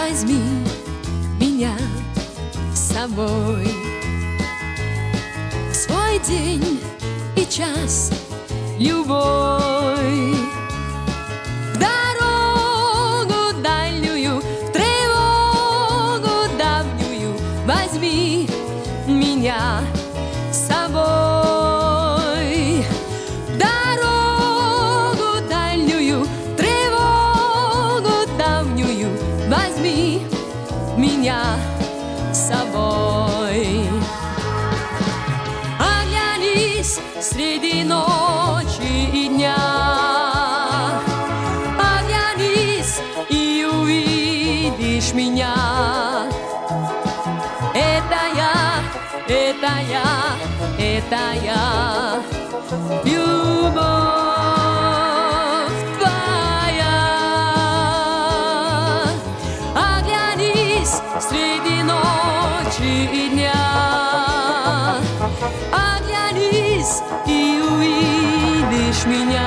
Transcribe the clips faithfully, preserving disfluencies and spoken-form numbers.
Возьми меня с собой в свой день и час любой, в дорогу дальнюю, в тревогу давнюю. Возьми меня с собой в дорогу дальнюю, в тревогу давнюю. Возьми меня с собой. Оглянись среди ночи и дня, оглянись и увидишь меня. Это я, это я, это я, любовь твоя. Оглянись среди ночи и дня, оглянись и увидишь меня.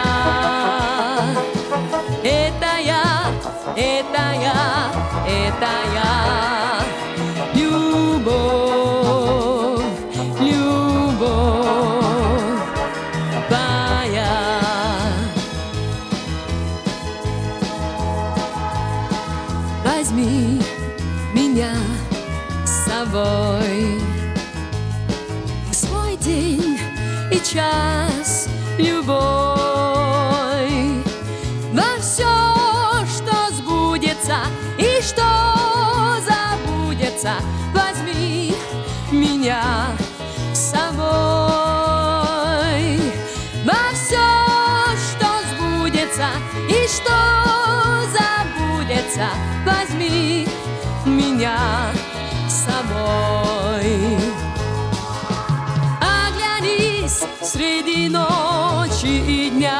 Это я, это я, это я, любовь, любовь твоя. Возьми меня с собой в свой день и час любой, во все, что сбудется и что забудется. Возьми меня с собой во все, что сбудется и что забудется. Возьми меня с собой. Оглянись среди ночи и дня,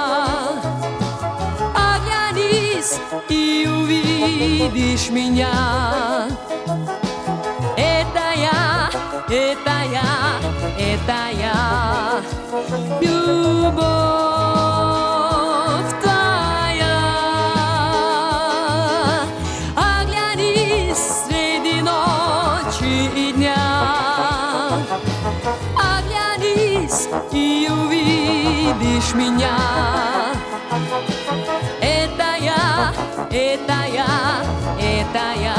оглянись и увидишь меня. Это я, это я, это я, любовь твоя. Оглянись среди ночи и дня, оглянись и увидишь меня. Это я, это я, это я.